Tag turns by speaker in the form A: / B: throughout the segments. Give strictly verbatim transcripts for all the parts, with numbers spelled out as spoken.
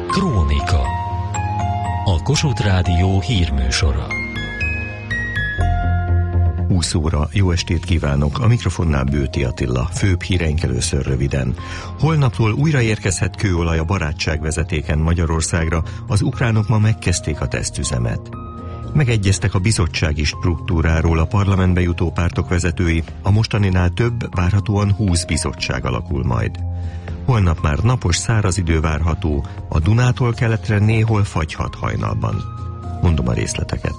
A: Krónika. A Kossuth Rádió hírműsora.
B: húsz óra, jó estét kívánok! A mikrofonnál Bőti Attila, főbb híreink először röviden. Holnaptól újra érkezhet kőolaj a barátságvezetéken Magyarországra, az ukránok ma megkezdték a tesztüzemet. Megegyeztek a bizottsági struktúráról a parlamentbe jutó pártok vezetői, a mostaninál több, várhatóan húsz bizottság alakul majd. Holnap már napos, száraz idő várható, a Dunától keletre néhol fagyhat hajnalban. Mondom a részleteket.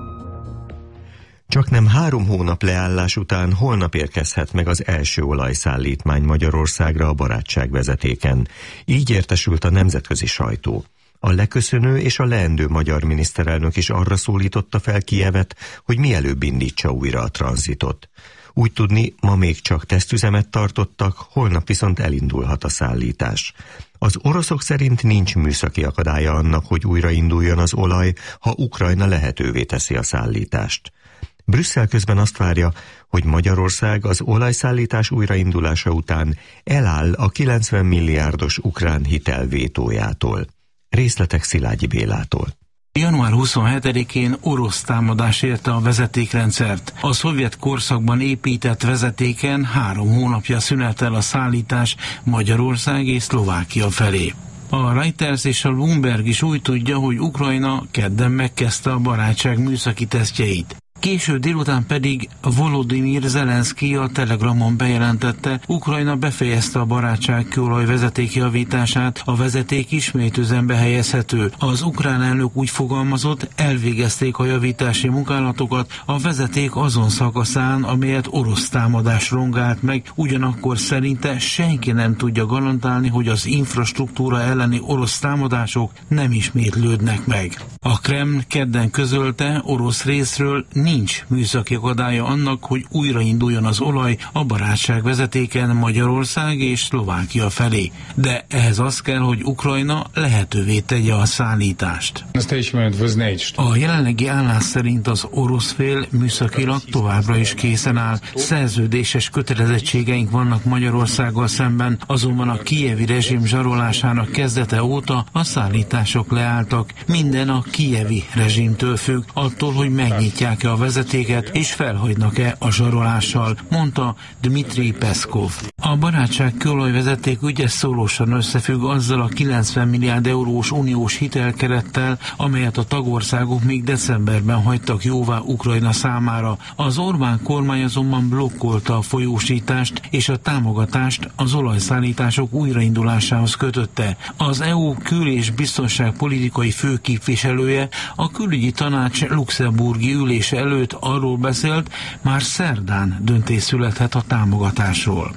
B: Csaknem három hónap leállás után holnap érkezhet meg az első olajszállítmány Magyarországra a barátságvezetéken. Így értesült a nemzetközi sajtó. A leköszönő és a leendő magyar miniszterelnök is arra szólította fel Kijevet, hogy mielőbb indítsa újra a tranzitot. Úgy tudni, ma még csak tesztüzemet tartottak, holnap viszont elindulhat a szállítás. Az oroszok szerint nincs műszaki akadálya annak, hogy újrainduljon az olaj, ha Ukrajna lehetővé teszi a szállítást. Brüsszel közben azt várja, hogy Magyarország az olajszállítás újraindulása után eláll a kilencven milliárdos ukrán hitel vétójától. Részletek Szilágyi Bélától.
C: január huszonhetedikén orosz támadás érte a vezetékrendszert. A szovjet korszakban épített vezetéken három hónapja szünelt el a szállítás Magyarország és Szlovákia felé. A Reuters és a Bloomberg is úgy tudja, hogy Ukrajna kedden megkezdte a barátság műszaki tesztjeit. Késő délután pedig Volodymyr Zelenszky a Telegramon bejelentette, Ukrajna befejezte a barátság kőolaj vezeték javítását, a vezeték ismét üzembe helyezhető. Az ukrán elnök úgy fogalmazott, elvégezték a javítási munkálatokat a vezeték azon szakaszán, amelyet orosz támadás rongált meg, ugyanakkor szerinte senki nem tudja garantálni, hogy az infrastruktúra elleni orosz támadások nem ismétlődnek meg. A Kreml kedden közölte, orosz részről nincs műszaki akadálya annak, hogy újrainduljon az olaj a barátságvezetéken Magyarország és Szlovákia felé. De ehhez az kell, hogy Ukrajna lehetővé tegye a szállítást. A jelenlegi állás szerint az orosz fél műszakilag továbbra is készen áll. Szerződéses kötelezettségeink vannak Magyarországgal szemben, azonban a kijevi rezsim zsarolásának kezdete óta a szállítások leálltak. Minden a kijevi rezsimtől függ, attól, hogy megnyitják-e a vezetéket és felhagynak-e a zsarolással, mondta Dmitri Peszkov. A barátság kőolajvezeték ügye szorosan összefügg azzal a kilencven milliárd eurós uniós hitelkerettel, amelyet a tagországok még decemberben hagytak jóvá Ukrajna számára. Az Orbán kormány azonban blokkolta a folyósítást és a támogatást az olajszállítások újraindulásához kötötte. Az é u kül- és biztonságpolitikai főképviselője a külügyi tanács luxemburgi ülése előtt arról beszélt, már szerdán döntés születhet a támogatásról.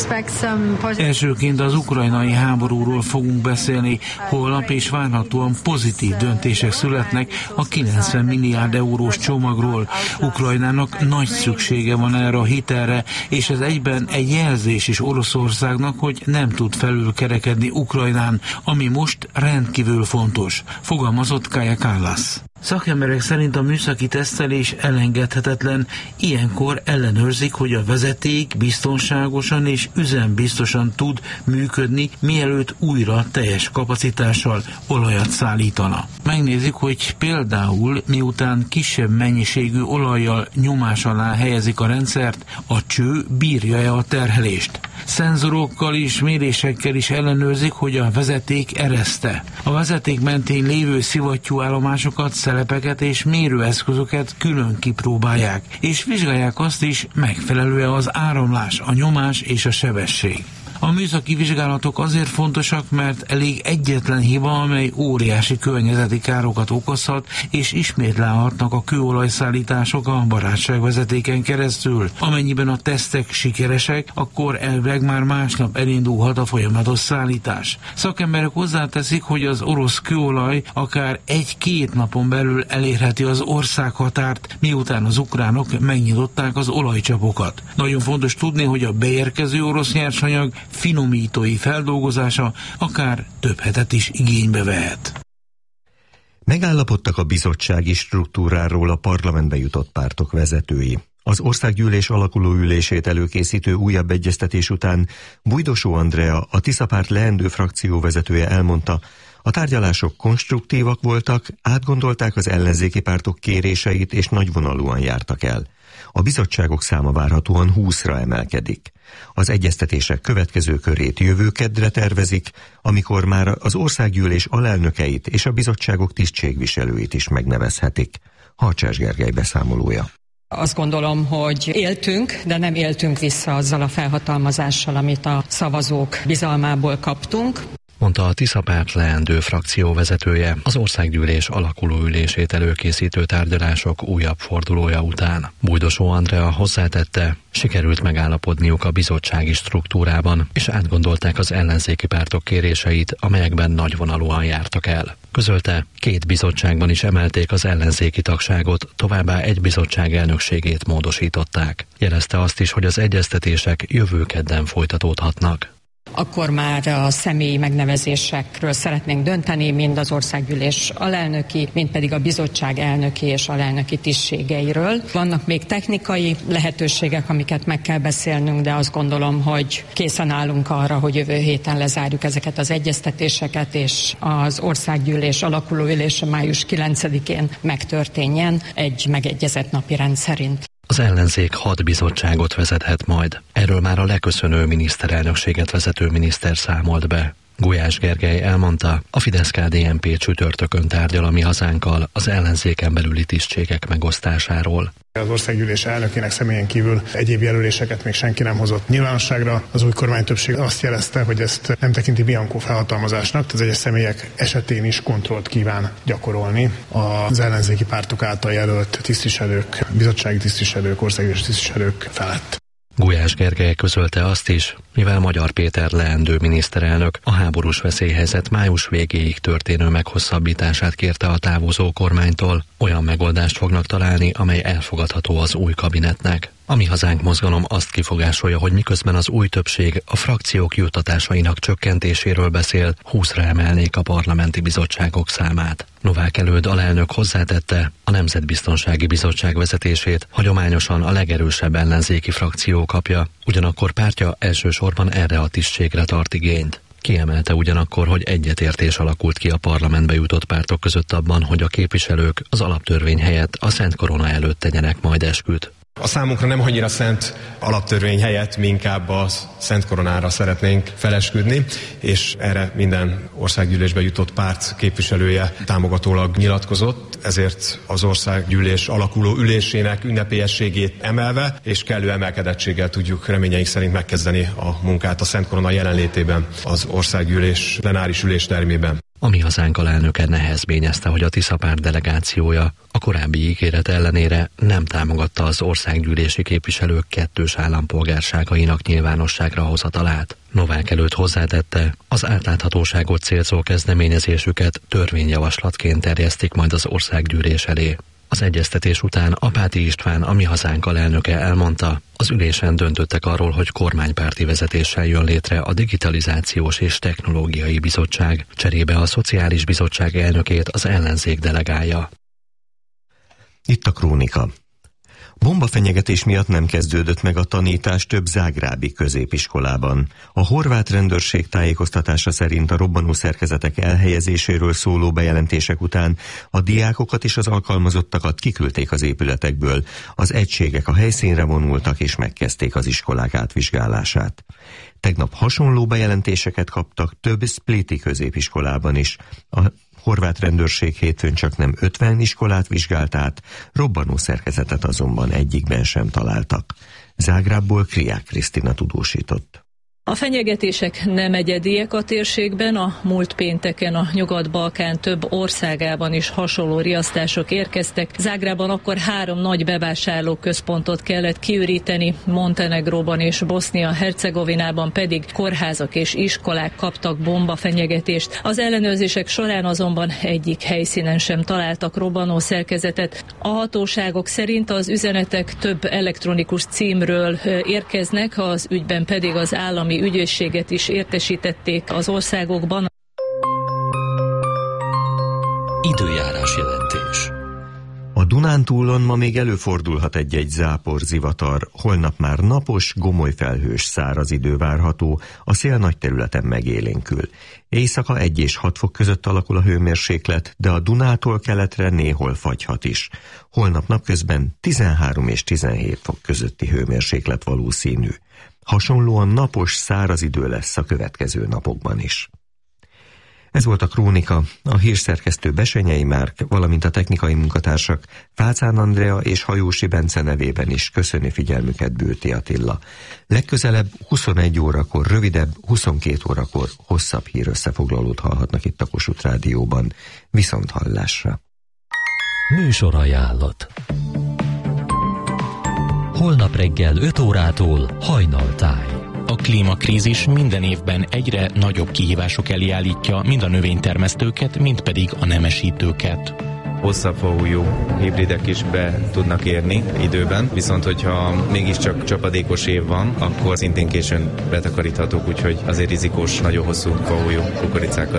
C: Elsőként az ukrajnai háborúról fogunk beszélni, holnap és várhatóan pozitív döntések születnek a kilencven milliárd eurós csomagról. Ukrajnának nagy szüksége van erre a hitelre, és ez egyben egy jelzés is Oroszországnak, hogy nem tud felülkerekedni Ukrajnán, ami most rendkívül fontos, fogalmazott Kaja Kallas. Szakemberek szerint a műszaki tesztelés elengedhetetlen, ilyenkor ellenőrzik, hogy a vezeték biztonságosan és üzembiztosan tud működni, mielőtt újra teljes kapacitással olajat szállítana. Megnézik, hogy például miután kisebb mennyiségű olajjal nyomás alá helyezik a rendszert, a cső bírja-e a terhelést. Szenzorokkal és mérésekkel is ellenőrzik, hogy a vezeték ereszte. A vezeték mentén lévő szivattyúállomásokat, szelepeket és mérőeszközöket külön kipróbálják, és vizsgálják azt is, megfelelő-e az áramlás, a nyomás és a sebesség. A műszaki vizsgálatok azért fontosak, mert elég egyetlen hiba, amely óriási környezeti károkat okozhat, és ismét leállhatnak a kőolajszállítások a barátságvezetéken keresztül. Amennyiben a tesztek sikeresek, akkor elvileg már másnap elindulhat a folyamatos szállítás. Szakemberek hozzáteszik, hogy az orosz kőolaj akár egy-két napon belül elérheti az országhatárt, miután az ukránok megnyitották az olajcsapokat. Nagyon fontos tudni, hogy a beérkező orosz nyersanyag finomítói feldolgozása akár több hetet is igénybe vehet.
B: Megállapodtak a bizottsági struktúráról a parlamentbe jutott pártok vezetői. Az országgyűlés alakuló ülését előkészítő újabb egyeztetés után Bujdosó Andrea, a Tisza párt leendő frakcióvezetője elmondta, A tárgyalások konstruktívak voltak, átgondolták az ellenzéki pártok kéréseit és nagyvonalúan jártak el. A bizottságok száma várhatóan húszra emelkedik. Az egyeztetések következő körét jövő keddre tervezik, amikor már az országgyűlés alelnökeit és a bizottságok tisztségviselőit is megnevezhetik. Harcsás Gergely beszámolója.
D: Azt gondolom, hogy éltünk, de nem éltünk vissza azzal a felhatalmazással, amit a szavazók bizalmából kaptunk,
E: mondta a Tisza Párt leendő frakció vezetője az országgyűlés alakuló ülését előkészítő tárgyalások újabb fordulója után. Bújdosó Andrea hozzátette, sikerült megállapodniuk a bizottsági struktúrában, és átgondolták az ellenzéki pártok kéréseit, amelyekben nagyvonalúan jártak el. Közölte, két bizottságban is emelték az ellenzéki tagságot, továbbá egy bizottság elnökségét módosították. Jelezte azt is, hogy az egyeztetések jövő kedden folytatódhatnak.
D: Akkor már a személyi megnevezésekről szeretnénk dönteni, mind az országgyűlés alelnöki, mind pedig a bizottság elnöki és alelnöki tisztségeiről. Vannak még technikai lehetőségek, amiket meg kell beszélnünk, de azt gondolom, hogy készen állunk arra, hogy jövő héten lezárjuk ezeket az egyeztetéseket, és az országgyűlés alakuló ülése május kilencedikén megtörténjen egy megegyezett napirend szerint.
E: Az ellenzék hat bizottságot vezethet majd. Erről már a leköszönő miniszterelnökséget vezető miniszter számolt be. Gulyás Gergely elmondta, a Fidesz-ká dé en pé csütörtökön tárgyal a Mi Hazánkkal az ellenzéken belüli tisztségek megosztásáról.
F: Az országgyűlés elnökének személyen kívül egyéb jelöléseket még senki nem hozott nyilvánosságra. Az új kormánytöbbség azt jelezte, hogy ezt nem tekinti bianco felhatalmazásnak, az egyes személyek esetén is kontrollt kíván gyakorolni az ellenzéki pártok által jelölt tisztviselők, bizottsági tisztviselők, országgyűlés tisztviselők felett.
E: Gulyás Gergely közölte azt is, mivel Magyar Péter leendő miniszterelnök a háborús veszélyhelyzet május végéig történő meghosszabbítását kérte a távozó kormánytól, olyan megoldást fognak találni, amely elfogadható az új kabinetnek. A Mi Hazánk mozgalom azt kifogásolja, hogy miközben az új többség a frakciók juttatásainak csökkentéséről beszél, húszra emelnék a parlamenti bizottságok számát. Novák Előd alelnök hozzátette, a Nemzetbiztonsági Bizottság vezetését hagyományosan a legerősebb ellenzéki frakció kapja, ugyanakkor pártja elsősorban erre a tisztségre tart igényt. Kiemelte ugyanakkor, hogy egyetértés alakult ki a parlamentbe jutott pártok között abban, hogy a képviselők az alaptörvény helyett a Szent Korona előtt tegyenek majd esküt.
G: A számunkra nem annyira szent alaptörvény helyett, mi inkább a Szent Koronára szeretnénk felesküdni, és erre minden országgyűlésbe jutott párt képviselője támogatólag nyilatkozott, ezért az országgyűlés alakuló ülésének ünnepélyességét emelve, és kellő emelkedettséggel tudjuk reményeink szerint megkezdeni a munkát a Szent Korona jelenlétében az országgyűlés plenáris üléstermében.
E: A Mi Hazánk alelnöke nehezményezte, hogy a Tisza Párt delegációja a korábbi ígéret ellenére nem támogatta az országgyűlési képviselők kettős állampolgárságainak nyilvánosságra hozatalát. Novák Előtt hozzátette, az átláthatóságot célzó kezdeményezésüket törvényjavaslatként terjesztik majd az országgyűlés elé. Az egyeztetés után Apáti István, a Mi Hazánk alelnöke elmondta, az ülésen döntöttek arról, hogy kormánypárti vezetéssel jön létre a Digitalizációs és Technológiai Bizottság, cserébe a Szociális Bizottság elnökét az ellenzék delegálja.
B: Itt a krónika. Bombafenyegetés miatt nem kezdődött meg a tanítás több zágrábi középiskolában. A horvát rendőrség tájékoztatása szerint a robbanószerkezetek elhelyezéséről szóló bejelentések után a diákokat és az alkalmazottakat kiküldték az épületekből. Az egységek a helyszínre vonultak és megkezdték az iskolák átvizsgálását. Tegnap hasonló bejelentéseket kaptak több spliti középiskolában is. A horvát rendőrség hétfőn csak nem ötven iskolát vizsgált át, robbanó szerkezetet azonban egyikben sem találtak. Zágrábból Kriák Krisztina tudósított.
H: A fenyegetések nem egyediek a térségben, a múlt pénteken a Nyugat-Balkán több országában is hasonló riasztások érkeztek. Zágrában akkor három nagy bevásárlóközpontot kellett kiüríteni, Montenegróban és Bosznia-Hercegovinában pedig kórházak és iskolák kaptak bombafenyegetést. Az ellenőrzések során azonban egyik helyszínen sem találtak robbanó szerkezetet. A hatóságok szerint az üzenetek több elektronikus címről érkeznek, az ügyben pedig az állami ügyészséget is értesítették az országokban.
A: Időjárás jelentés.
B: A A Dunántúlon ma még előfordulhat egy-egy zápor, zivatar, holnap már napos, gomolyfelhős száraz idő várható, a szél nagy területen megélénkül. Éjszaka egy és hat fok között alakul a hőmérséklet, de a Dunától keletre néhol fagyhat is. Holnap napközben tizenhárom és tizenhét fok közötti hőmérséklet valószínű. Hasonlóan napos, száraz idő lesz a következő napokban is. Ez volt a Krónika, a hírszerkesztő Besenyei Márk, valamint a technikai munkatársak Fácán Andrea és Hajósi Bence nevében is köszöni figyelmüket Bülti Attila. Legközelebb huszonegy órakor rövidebb, huszonkét órakor hosszabb hírösszefoglalót hallhatnak itt a Kossuth Rádióban. Viszont hallásra!
A: Műsorajánlat. Holnap reggel öt órától Hajnaltáj.
I: A klímakrízis minden évben egyre nagyobb kihívások elé állítja mind a növénytermesztőket, mind pedig a nemesítőket.
J: Hosszabb fahújú hibridek is be tudnak érni időben, viszont hogyha mégiscsak csapadékos év van, akkor szintén későn betakaríthatók, úgyhogy azért rizikós, nagyon hosszú fahújú kukoricákat